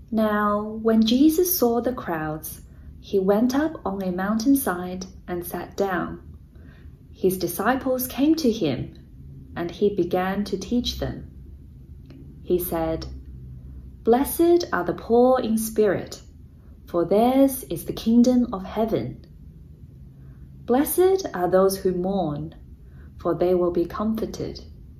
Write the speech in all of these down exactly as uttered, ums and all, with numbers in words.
Now, when Jesus saw the crowds, he went up on a mountainside and sat down. His disciples came to him, and he began to teach them. He said, "Blessed are the poor in spirit, for theirs is the kingdom of heaven. Blessed are those who mourn, for they will be comforted.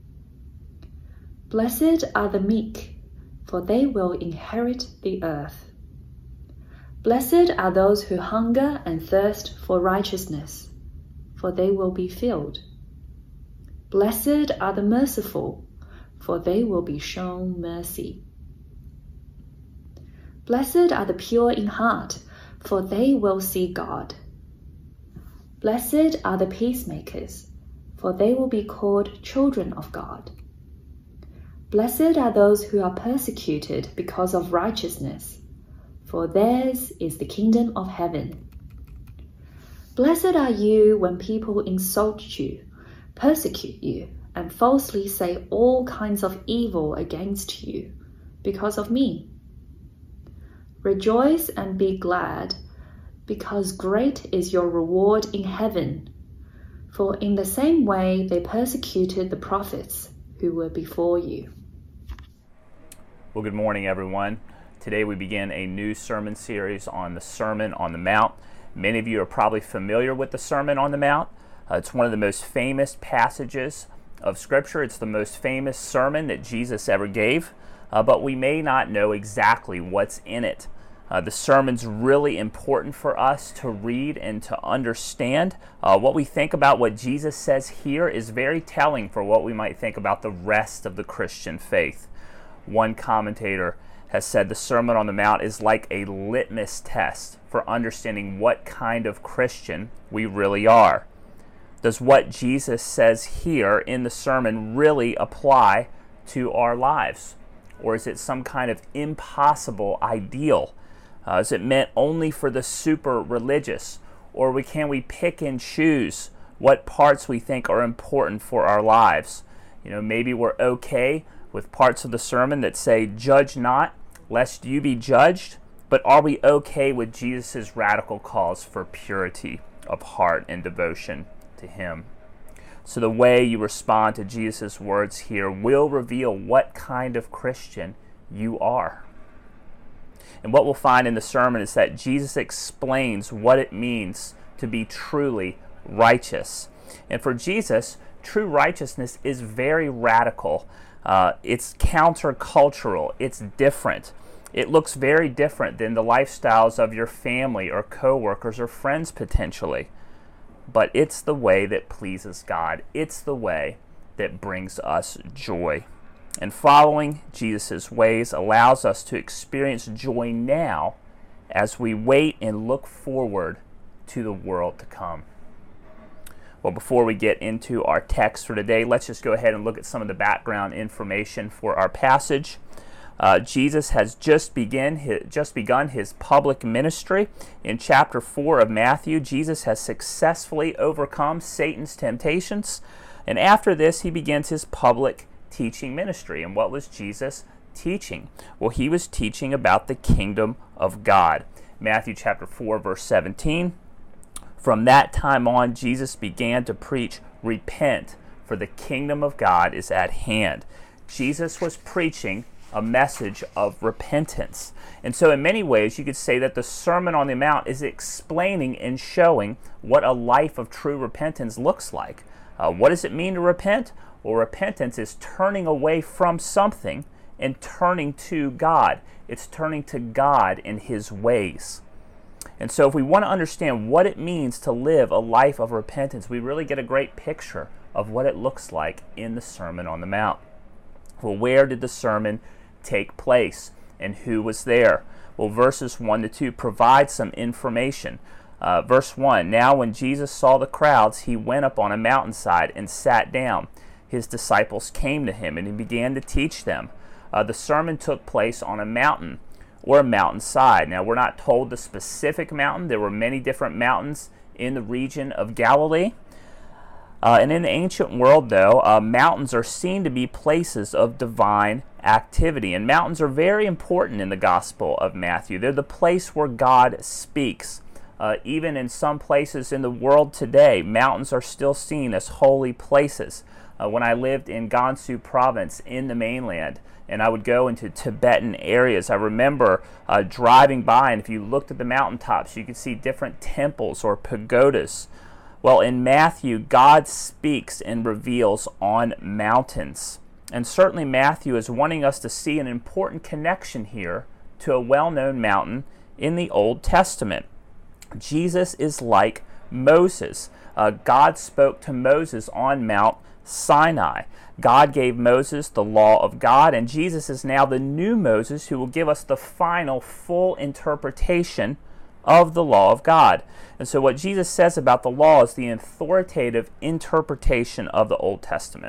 Blessed are the meek, for they will inherit the earth. Blessed are those who hunger and thirst for righteousness, for they will be filled. Blessed are the merciful, for they will be shown mercy. Blessed are the pure in heart, for they will see God. Blessed are the peacemakers, for they will be called children of God. Blessed are those who are persecuted because of righteousness, for theirs is the kingdom of heaven. Blessed are you when people insult you, persecute you, and falsely say all kinds of evil against you because of me. Rejoice and be glad, because great is your reward in heaven. For in the same way they persecuted the prophets who were before you." Well, good morning, everyone. Today we begin a new sermon series on the Sermon on the Mount. Many of you are probably familiar with the Sermon on the Mount. Uh, it's one of the most famous passages of Scripture. It's the most famous sermon that Jesus ever gave, uh, but we may not know exactly what's in it. Uh, the sermon's really important for us to read and to understand. Uh, what we think about what Jesus says here is very telling for what we might think about the rest of the Christian faith. One commentator has said the Sermon on the Mount is like a litmus test for understanding what kind of Christian we really are. Does what Jesus says here in the sermon really apply to our lives? Or is it some kind of impossible ideal? Uh, is it meant only for the super religious? Or we, can we pick and choose what parts we think are important for our lives? You know, maybe we're okay with parts of the sermon that say, "Judge not, lest you be judged," but are we okay with Jesus' radical calls for purity of heart and devotion to Him? So the way you respond to Jesus' words here will reveal what kind of Christian you are. And what we'll find in the sermon is that Jesus explains what it means to be truly righteous. And for Jesus, true righteousness is very radical. Uh, it's countercultural. It's different. It looks very different than the lifestyles of your family or coworkers or friends potentially. But it's the way that pleases God. It's the way that brings us joy. And following Jesus' ways allows us to experience joy now as we wait and look forward to the world to come. Well, before we get into our text for today, let's just go ahead and look at some of the background information for our passage. Uh, Jesus has just begin his, just begun his public ministry. In chapter four of Matthew, Jesus has successfully overcome Satan's temptations. And after this, he begins his public teaching ministry. And what was Jesus teaching? Well, he was teaching about the kingdom of God. Matthew chapter four, verse seventeen. From that time on, Jesus began to preach, "Repent, for the kingdom of God is at hand." Jesus was preaching a message of repentance. And so in many ways, you could say that the Sermon on the Mount is explaining and showing what a life of true repentance looks like. Uh, what does it mean to repent? Well, repentance is turning away from something and turning to God. It's turning to God in His ways. And so if we want to understand what it means to live a life of repentance, we really get a great picture of what it looks like in the Sermon on the Mount. Well, where did the sermon take place and who was there? Well, verses one to two provide some information. Uh, verse one, "Now when Jesus saw the crowds, he went up on a mountainside and sat down. His disciples came to him, and he began to teach them." Uh, the sermon took place on a mountain or a mountainside. Now, we're not told the specific mountain. There were many different mountains in the region of Galilee. Uh, and in the ancient world, though, uh, mountains are seen to be places of divine activity. And mountains are very important in the Gospel of Matthew. They're the place where God speaks. Uh, even in some places in the world today, mountains are still seen as holy places. Uh, when I lived in Gansu province in the mainland, and I would go into Tibetan areas, I remember uh, driving by, and if you looked at the mountaintops, you could see different temples or pagodas. Well, in Matthew, God speaks and reveals on mountains. And certainly Matthew is wanting us to see an important connection here to a well-known mountain in the Old Testament. Jesus is like Moses. Uh, God spoke to Moses on Mount Sinai. God gave Moses the law of God, and Jesus is now the new Moses who will give us the final full interpretation of the law of God. And so what Jesus says about the law is the authoritative interpretation of the Old Testament.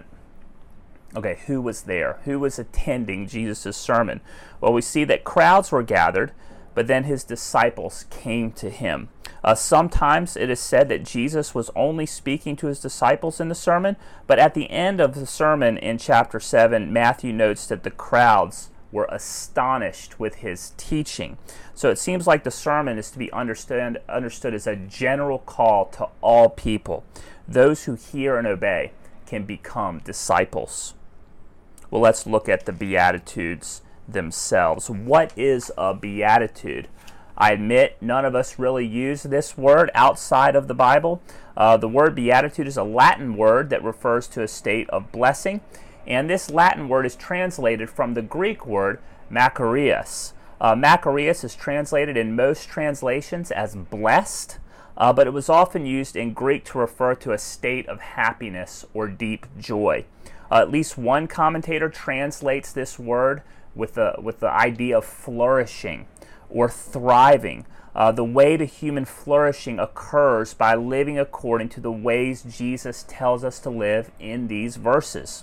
Okay, who was there? Who was attending Jesus' sermon? Well, we see that crowds were gathered, but then his disciples came to him. Uh, sometimes it is said that Jesus was only speaking to his disciples in the sermon, but at the end of the sermon in chapter seven, Matthew notes that the crowds were astonished with his teaching. So it seems like the sermon is to be understood, understood as a general call to all people. Those who hear and obey can become disciples. Well, let's look at the Beatitudes themselves. What is a beatitude? I admit none of us really use this word outside of the Bible. Uh, the word beatitude is a Latin word that refers to a state of blessing, and this Latin word is translated from the Greek word makarios. Uh, makarios is translated in most translations as blessed, uh, but it was often used in Greek to refer to a state of happiness or deep joy. Uh, at least one commentator translates this word with the, with the idea of flourishing or thriving. Uh, the way to human flourishing occurs by living according to the ways Jesus tells us to live in these verses.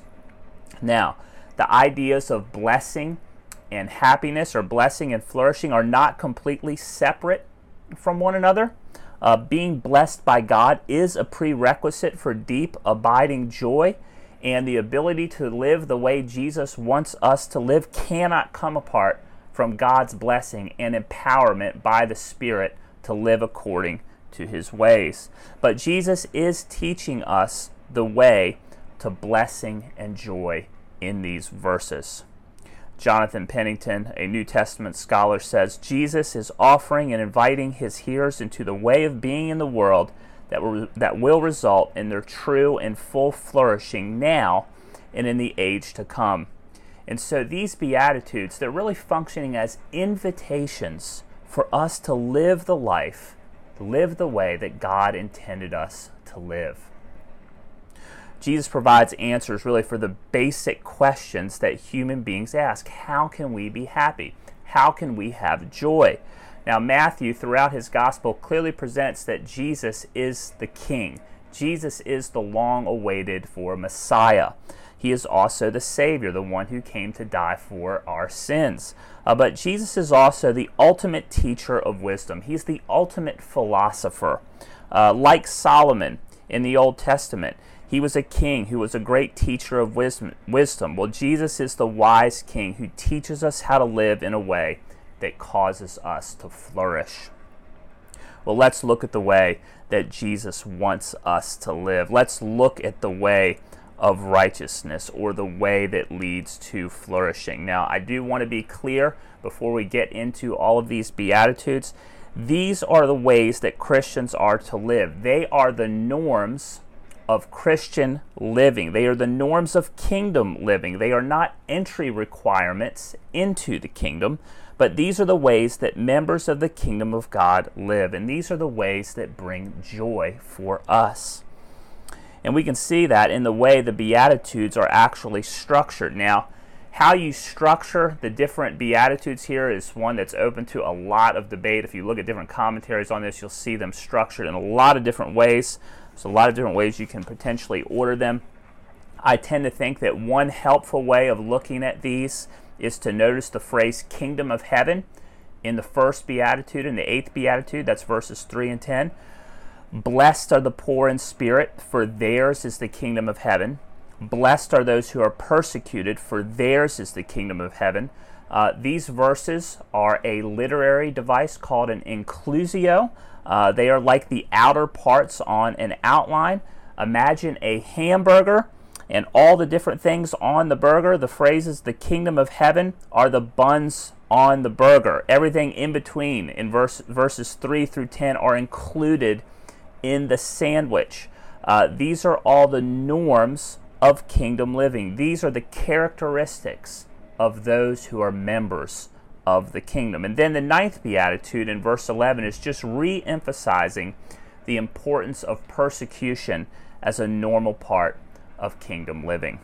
Now, the ideas of blessing and happiness, or blessing and flourishing, are not completely separate from one another. Uh, being blessed by God is a prerequisite for deep, abiding joy, and the ability to live the way Jesus wants us to live cannot come apart from God's blessing and empowerment by the Spirit to live according to his ways. But Jesus is teaching us the way to blessing and joy in these verses. Jonathan Pennington, a New Testament scholar, says, Jesus is offering and inviting his hearers into the way of being in the world that will, that will result in their true and full flourishing now and in the age to come. And so these Beatitudes, they're really functioning as invitations for us to live the life, live the way that God intended us to live. Jesus provides answers really for the basic questions that human beings ask. How can we be happy? How can we have joy? Now, Matthew, throughout his gospel, clearly presents that Jesus is the King. Jesus is the long-awaited for Messiah. He is also the Savior, the one who came to die for our sins. Uh, but Jesus is also the ultimate teacher of wisdom. He's the ultimate philosopher. Uh, like Solomon in the Old Testament, he was a king who was a great teacher of wisdom. Well, Jesus is the wise king who teaches us how to live in a way that causes us to flourish. Well, let's look at the way that Jesus wants us to live. Let's look at the way of righteousness, or the way that leads to flourishing. Now, I do want to be clear before we get into all of these Beatitudes. These are the ways that Christians are to live. They are the norms of Christian living. They are the norms of kingdom living. They are not entry requirements into the kingdom, but these are the ways that members of the kingdom of God live, and these are the ways that bring joy for us. And we can see that in the way the Beatitudes are actually structured. Now, how you structure the different Beatitudes here is one that's open to a lot of debate. If you look at different commentaries on this, you'll see them structured in a lot of different ways. There's a lot of different ways you can potentially order them. I tend to think that one helpful way of looking at these is to notice the phrase kingdom of heaven in the first Beatitude and the eighth Beatitude. That's verses three and ten. Blessed are the poor in spirit, for theirs is the kingdom of heaven. Blessed are those who are persecuted, for theirs is the kingdom of heaven. Uh, these verses are a literary device called an inclusio. Uh, they are like the outer parts on an outline. Imagine a hamburger and all the different things on the burger. The phrases, the kingdom of heaven, are the buns on the burger. Everything in between in verse, verses three through ten are included in the sandwich. Uh, these are all the norms of kingdom living. These are the characteristics of those who are members of the kingdom. And then the ninth beatitude in verse eleven is just re-emphasizing the importance of persecution as a normal part of kingdom living.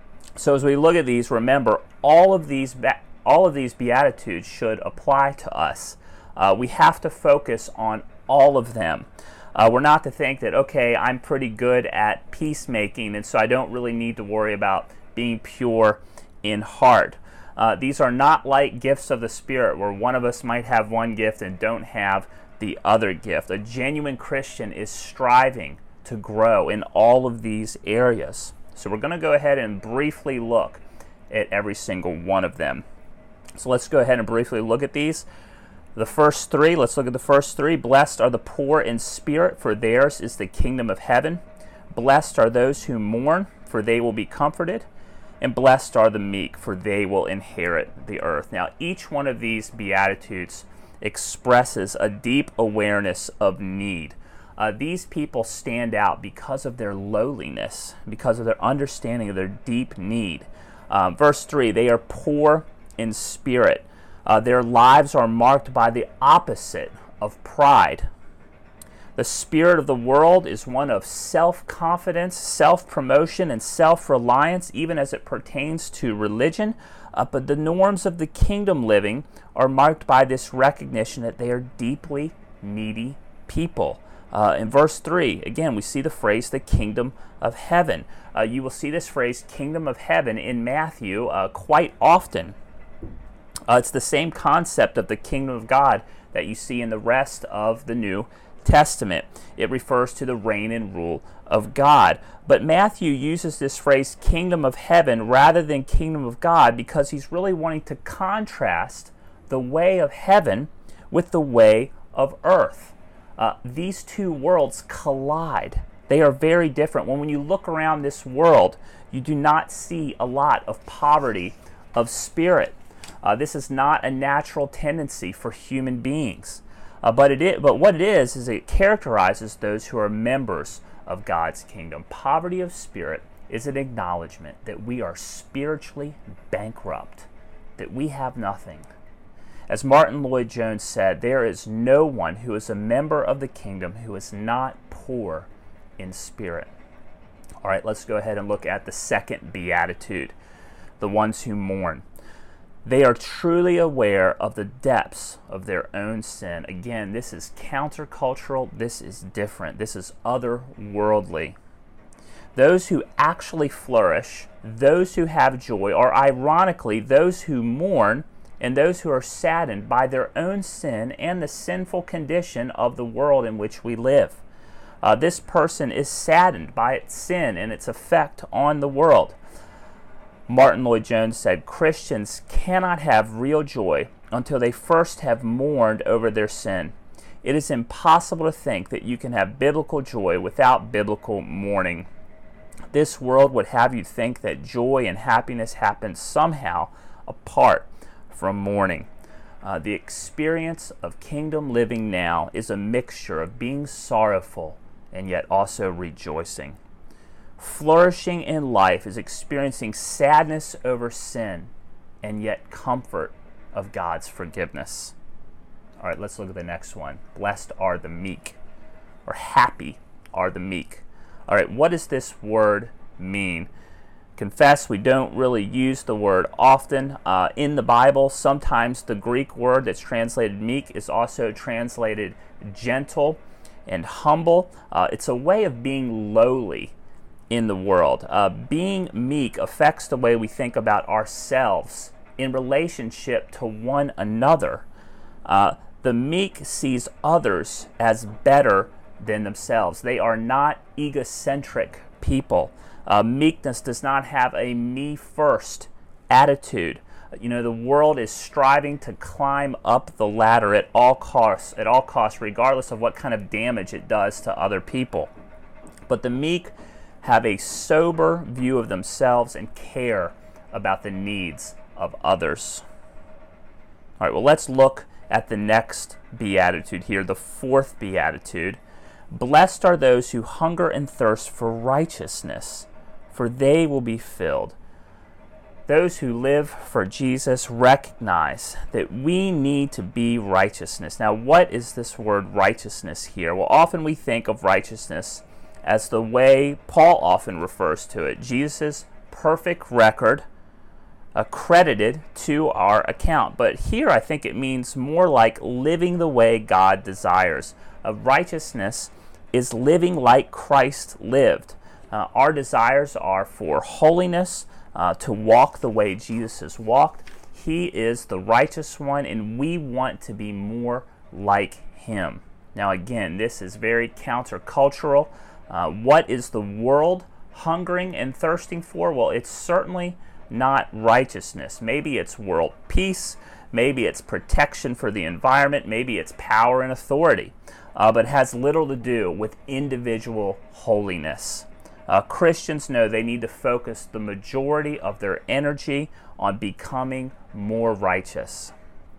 So as we look at these, remember all of these all of these beatitudes should apply to us. Uh, we have to focus on all of them. Uh, we're not to think that, okay, I'm pretty good at peacemaking, and so I don't really need to worry about being pure in heart. Uh, these are not like gifts of the Spirit, where one of us might have one gift and don't have the other gift. A genuine Christian is striving to grow in all of these areas. So we're going to go ahead and briefly look at every single one of them. So let's go ahead and briefly look at these. The first three, let's look at the first three. Blessed are the poor in spirit, for theirs is the kingdom of heaven. Blessed are those who mourn, for they will be comforted. And blessed are the meek, for they will inherit the earth. Now, each one of these beatitudes expresses a deep awareness of need. Uh, these people stand out because of their lowliness, because of their understanding of their deep need. Uh, verse three, they are poor in spirit. Uh, their lives are marked by the opposite of pride. The spirit of the world is one of self-confidence, self-promotion, and self-reliance, even as it pertains to religion. Uh, but the norms of the kingdom living are marked by this recognition that they are deeply needy people. Uh, in verse three, again, we see the phrase, the kingdom of heaven. Uh, you will see this phrase, kingdom of heaven, in Matthew uh, quite often. Uh, it's the same concept of the kingdom of God that you see in the rest of the New Testament. It refers to the reign and rule of God. But Matthew uses this phrase, kingdom of heaven, rather than kingdom of God, because he's really wanting to contrast the way of heaven with the way of earth. Uh, these two worlds collide. They are very different. When, when you look around this world, you do not see a lot of poverty of spirit. Uh, this is not a natural tendency for human beings. Uh, but, it is, but what it is, is it characterizes those who are members of God's kingdom. Poverty of spirit is an acknowledgement that we are spiritually bankrupt, that we have nothing. As Martin Lloyd-Jones said, there is no one who is a member of the kingdom who is not poor in spirit. All right, let's go ahead and look at the second beatitude, the ones who mourn. They are truly aware of the depths of their own sin. Again, this is countercultural. This is different. This is otherworldly. Those who actually flourish, those who have joy, are ironically those who mourn and those who are saddened by their own sin and the sinful condition of the world in which we live. Uh, this person is saddened by its sin and its effect on the world. Martin Lloyd-Jones said, Christians cannot have real joy until they first have mourned over their sin. It is impossible to think that you can have biblical joy without biblical mourning. This world would have you think that joy and happiness happen somehow apart from mourning. Uh, the experience of kingdom living now is a mixture of being sorrowful and yet also rejoicing. Flourishing in life is experiencing sadness over sin and yet comfort of God's forgiveness. All right, let's look at the next one. Blessed are the meek, or happy are the meek. All right, what does this word mean? Confess, we don't really use the word often uh, in the Bible. Sometimes the Greek word that's translated meek is also translated gentle and humble. Uh, it's a way of being lowly in the world. Uh, being meek affects the way we think about ourselves in relationship to one another. Uh, the meek sees others as better than themselves. They are not egocentric people. Uh, meekness does not have a me first attitude. You know, the world is striving to climb up the ladder at all costs, at all costs, regardless of what kind of damage it does to other people. But the meek have a sober view of themselves and care about the needs of others. All right, well, let's look at the next beatitude here, the fourth beatitude. Blessed are those who hunger and thirst for righteousness, for they will be filled. Those who live for Jesus recognize that we need to be righteousness. Now, what is this word righteousness here? Well, often we think of righteousness as the way Paul often refers to it, Jesus' perfect record accredited to our account. But here I think it means more like living the way God desires. Uh, righteousness is living like Christ lived. Uh, our desires are for holiness, Uh, to walk the way Jesus has walked. He is the righteous one, and we want to be more like him. Now again, this is very countercultural. Uh, what is the world hungering and thirsting for? Well, it's certainly not righteousness. Maybe it's world peace, maybe it's protection for the environment, maybe it's power and authority, uh, but has little to do with individual holiness. Uh, Christians know they need to focus the majority of their energy on becoming more righteous.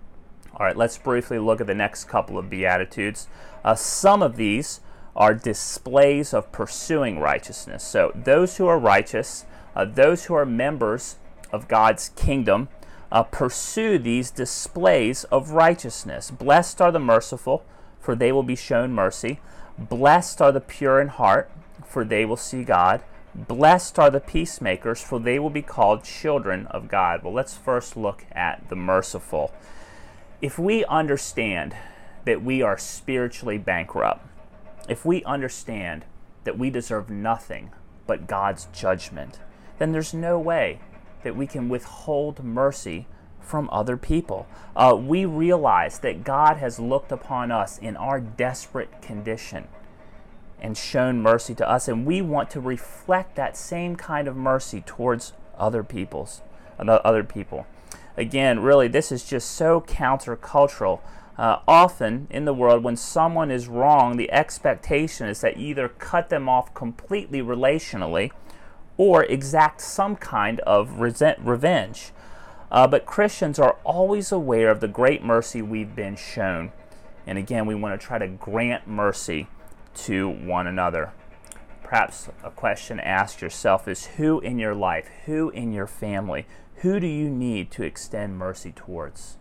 All right, let's briefly look at the next couple of Beatitudes. Uh, some of these are displays of pursuing righteousness. So those who are righteous, uh, those who are members of God's kingdom, uh, pursue these displays of righteousness. Blessed are the merciful, for they will be shown mercy. Blessed are the pure in heart, for they will see God. Blessed are the peacemakers, for they will be called children of God. Well, let's first look at the merciful. If we understand that we are spiritually bankrupt, if we understand that we deserve nothing but God's judgment, then there's no way that we can withhold mercy from other people. Uh, we realize that God has looked upon us in our desperate condition and shown mercy to us, and we want to reflect that same kind of mercy towards other people's, other people. Again, really, this is just so countercultural. Uh, often in the world, when someone is wrong, the expectation is that you either cut them off completely relationally or exact some kind of resent, revenge. Uh, but Christians are always aware of the great mercy we've been shown. And again, we want to try to grant mercy to one another. Perhaps a question to ask yourself is, who in your life, who in your family, who do you need to extend mercy towards?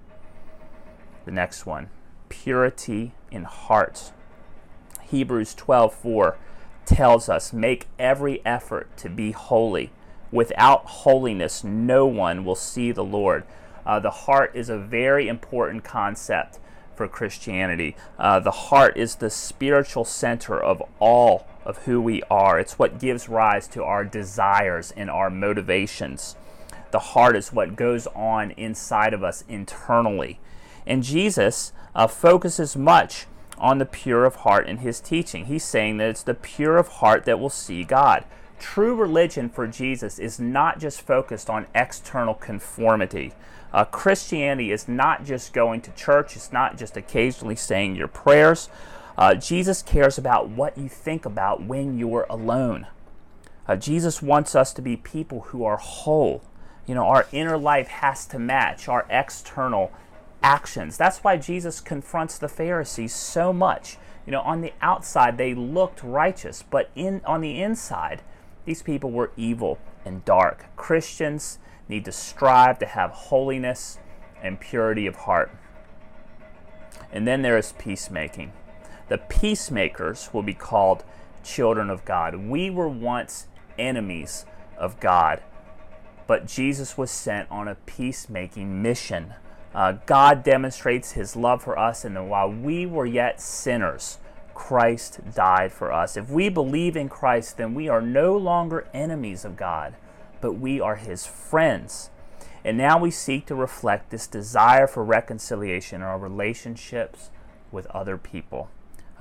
The next one, purity in heart. Hebrews twelve four tells us, make every effort to be holy. Without holiness, no one will see the Lord. Uh, the heart is a very important concept for Christianity. Uh, the heart is the spiritual center of all of who we are. It's what gives rise to our desires and our motivations. The heart is what goes on inside of us internally. And Jesus uh, focuses much on the pure of heart in his teaching. He's saying that it's the pure of heart that will see God. True religion for Jesus is not just focused on external conformity. Uh, Christianity is not just going to church. It's not just occasionally saying your prayers. Uh, Jesus cares about what you think about when you're alone. Uh, Jesus wants us to be people who are whole. You know, our inner life has to match our external actions. That's why Jesus confronts the Pharisees so much. You know, on the outside they looked righteous, but in on the inside, these people were evil and dark. Christians need to strive to have holiness and purity of heart. And then there is peacemaking. The peacemakers will be called children of God. We were once enemies of God, but Jesus was sent on a peacemaking mission. Uh, God demonstrates his love for us, and while we were yet sinners, Christ died for us. If we believe in Christ, then we are no longer enemies of God, but we are his friends. And now we seek to reflect this desire for reconciliation in our relationships with other people.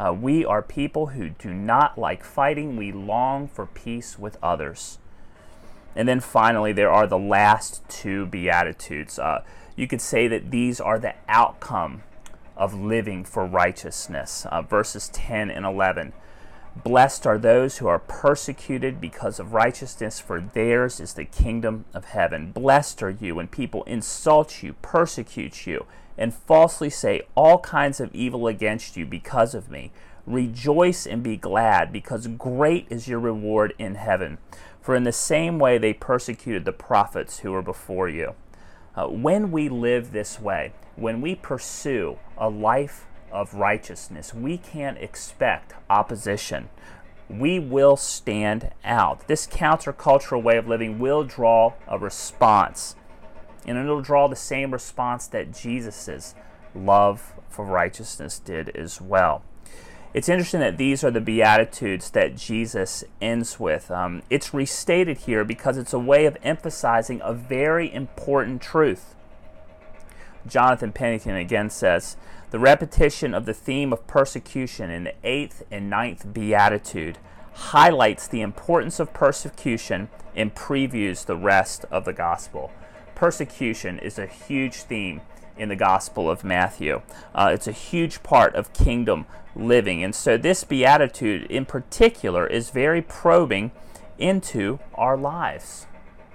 Uh, we are people who do not like fighting. We long for peace with others. And then finally, there are the last two Beatitudes. Uh, you could say that these are the outcome of living for righteousness. Uh, verses ten and eleven. Blessed are those who are persecuted because of righteousness, for theirs is the kingdom of heaven. Blessed are you when people insult you, persecute you, and falsely say all kinds of evil against you because of me. Rejoice and be glad, because great is your reward in heaven. For in the same way they persecuted the prophets who were before you. Uh, when we live this way, when we pursue a life of righteousness, we can't expect opposition. We will stand out. This countercultural way of living will draw a response. And it'll draw the same response that Jesus' love for righteousness did as well. It's interesting that these are the Beatitudes that Jesus ends with. Um, it's restated here because it's a way of emphasizing a very important truth. Jonathan Pennington again says, the repetition of the theme of persecution in the eighth and ninth Beatitude highlights the importance of persecution and previews the rest of the gospel. Persecution is a huge theme in the Gospel of Matthew. Uh, it's a huge part of kingdom living. And so this Beatitude in particular is very probing into our lives.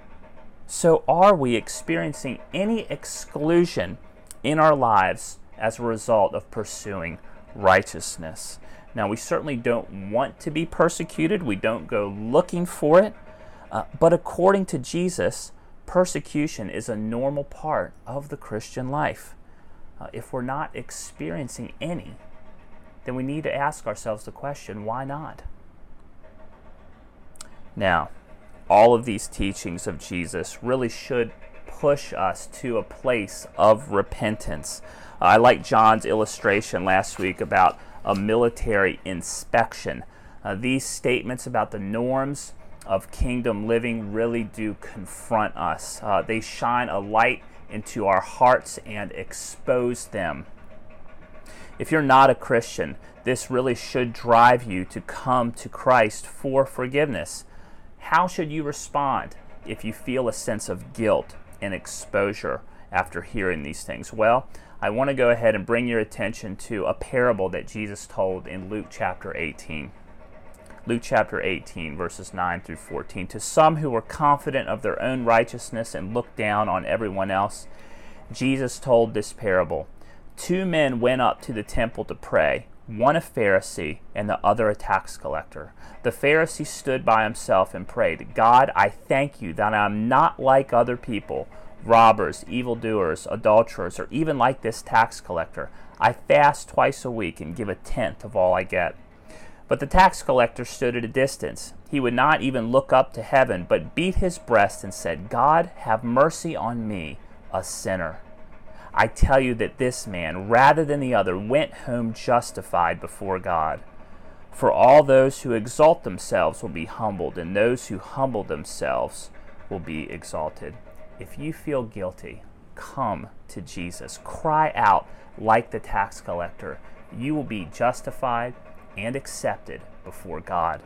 So are we experiencing any exclusion in our lives as a result of pursuing righteousness? Now, we certainly don't want to be persecuted. We don't go looking for it. Uh, but according to Jesus, persecution is a normal part of the Christian life. Uh, if we're not experiencing any, then we need to ask ourselves the question, why not? Now, all of these teachings of Jesus really should push us to a place of repentance. Uh, I like John's illustration last week about a military inspection. Uh, these statements about the norms of kingdom living really do confront us. Uh, they shine a light into our hearts and expose them. If you're not a Christian, this really should drive you to come to Christ for forgiveness. How should you respond if you feel a sense of guilt and exposure after hearing these things? Well, I want to go ahead and bring your attention to a parable that Jesus told in Luke chapter eighteen. Luke chapter eighteen, verses nine through fourteen. To some who were confident of their own righteousness and looked down on everyone else, Jesus told this parable. Two men went up to the temple to pray, one a Pharisee and the other a tax collector. The Pharisee stood by himself and prayed, God, I thank you that I am not like other people, robbers, evildoers, adulterers, or even like this tax collector. I fast twice a week and give a tenth of all I get. But the tax collector stood at a distance. He would not even look up to heaven, but beat his breast and said, God, have mercy on me, a sinner. I tell you that this man, rather than the other, went home justified before God. For all those who exalt themselves will be humbled, and those who humble themselves will be exalted. If you feel guilty, come to Jesus. Cry out like the tax collector. You will be justified and accepted before God.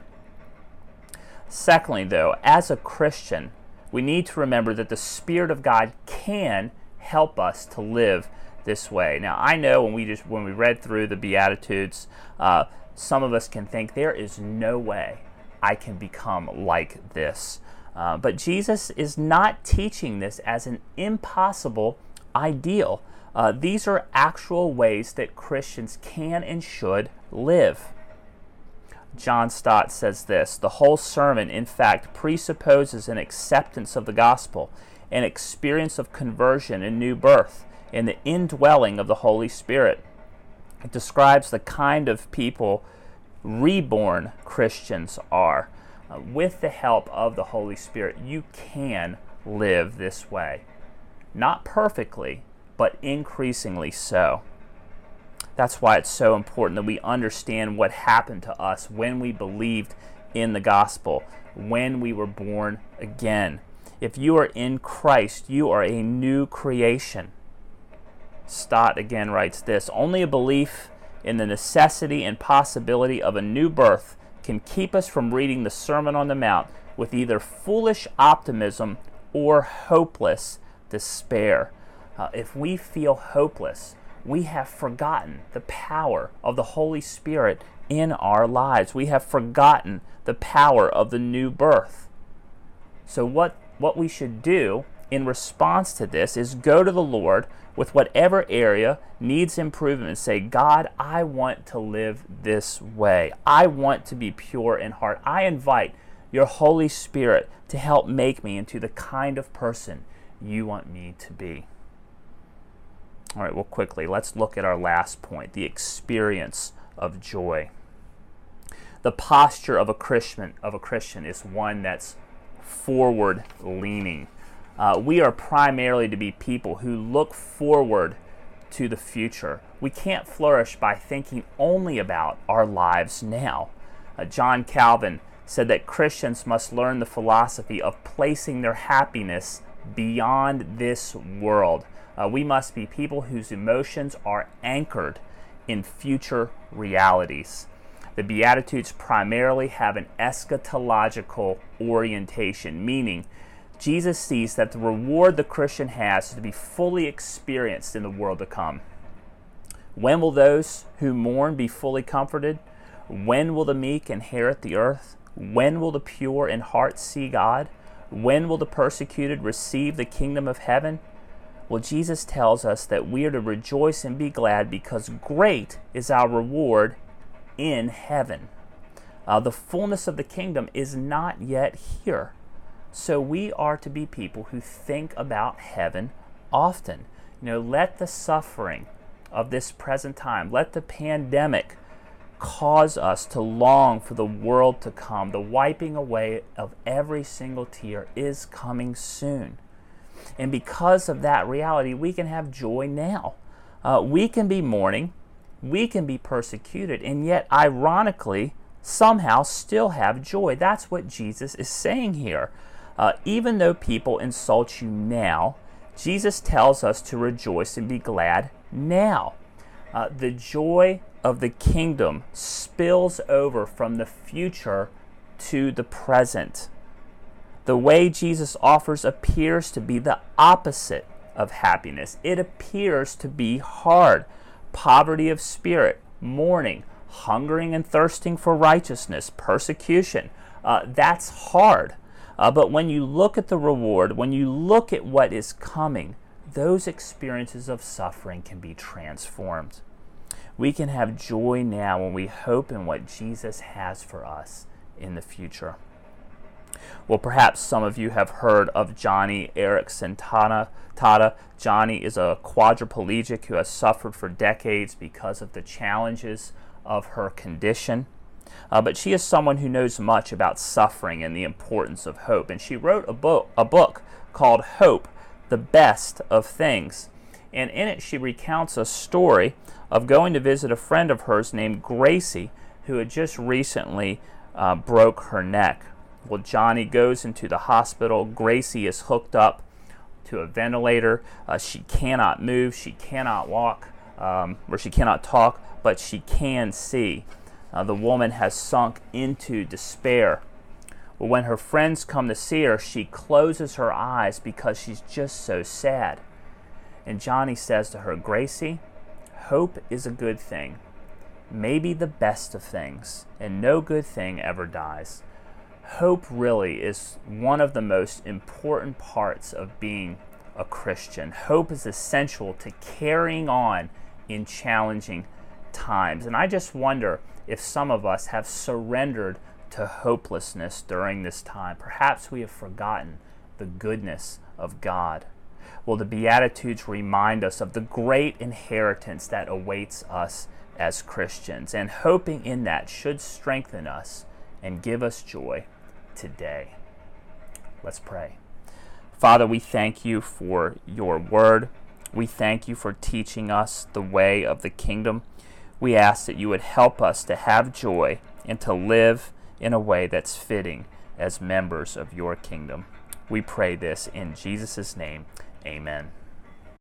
Secondly, though, as a Christian, we need to remember that the Spirit of God can help us to live this way. Now, I know when we just when we read through the Beatitudes, uh, some of us can think there is no way I can become like this. Uh, but Jesus is not teaching this as an impossible ideal. Uh, these are actual ways that Christians can and should live. John Stott says this, the whole sermon, in fact, presupposes an acceptance of the gospel, an experience of conversion and new birth, and the indwelling of the Holy Spirit. It describes the kind of people reborn Christians are. Uh, with the help of the Holy Spirit, you can live this way. Not perfectly, but increasingly so. That's why it's so important that we understand what happened to us when we believed in the gospel, when we were born again. If you are in Christ, you are a new creation. Stott again writes this, only a belief in the necessity and possibility of a new birth can keep us from reading the Sermon on the Mount with either foolish optimism or hopeless despair. Uh, if we feel hopeless, we have forgotten the power of the Holy Spirit in our lives. We have forgotten the power of the new birth. So what, what we should do in response to this is go to the Lord with whatever area needs improvement and say, God, I want to live this way. I want to be pure in heart. I invite your Holy Spirit to help make me into the kind of person you want me to be. All right, well, quickly, let's look at our last point, the experience of joy. The posture of a Christian, of a Christian is one that's forward-leaning. Uh, we are primarily to be people who look forward to the future. We can't flourish by thinking only about our lives now. Uh, John Calvin said that Christians must learn the philosophy of placing their happiness beyond this world. Uh, we must be people whose emotions are anchored in future realities. The Beatitudes primarily have an eschatological orientation, meaning Jesus sees that the reward the Christian has is to be fully experienced in the world to come. When will those who mourn be fully comforted? When will the meek inherit the earth? When will the pure in heart see God? When will the persecuted receive the kingdom of heaven? Well, Jesus tells us that we are to rejoice and be glad because great is our reward in heaven. Uh, the fullness of the kingdom is not yet here. So we are to be people who think about heaven often. You know, let the suffering of this present time, let the pandemic cause us to long for the world to come. The wiping away of every single tear is coming soon. And because of that reality, we can have joy now. Uh, we can be mourning, we can be persecuted, and yet, ironically, somehow still have joy. That's what Jesus is saying here. Uh, even though people insult you now, Jesus tells us to rejoice and be glad now. Uh, the joy of the kingdom spills over from the future to the present. The way Jesus offers appears to be the opposite of happiness. It appears to be hard. Poverty of spirit, mourning, hungering and thirsting for righteousness, persecution. Uh, that's hard. Uh, but when you look at the reward, when you look at what is coming, those experiences of suffering can be transformed. We can have joy now when we hope in what Jesus has for us in the future. Well, perhaps some of you have heard of Joni Eareckson Tada. Joni is a quadriplegic who has suffered for decades because of the challenges of her condition. Uh, but she is someone who knows much about suffering and the importance of hope. And she wrote a book, a book called Hope, the Best of Things. And in it, she recounts a story of going to visit a friend of hers named Gracie, who had just recently uh, broke her neck. Well, Joni goes into the hospital. Gracie is hooked up to a ventilator. Uh, she cannot move. She cannot walk, um, or she cannot talk, but she can see. Uh, the woman has sunk into despair. Well, when her friends come to see her, she closes her eyes because she's just so sad. And Joni says to her, Gracie, hope is a good thing, maybe the best of things, and no good thing ever dies. Hope really is one of the most important parts of being a Christian. Hope is essential to carrying on in challenging times. And I just wonder if some of us have surrendered to hopelessness during this time. Perhaps we have forgotten the goodness of God. Well, the Beatitudes remind us of the great inheritance that awaits us as Christians, and hoping in that should strengthen us and give us joy today. Let's pray. Father, we thank you for your word. We thank you for teaching us the way of the kingdom. We ask that you would help us to have joy and to live in a way that's fitting as members of your kingdom. We pray this in Jesus' name. Amen.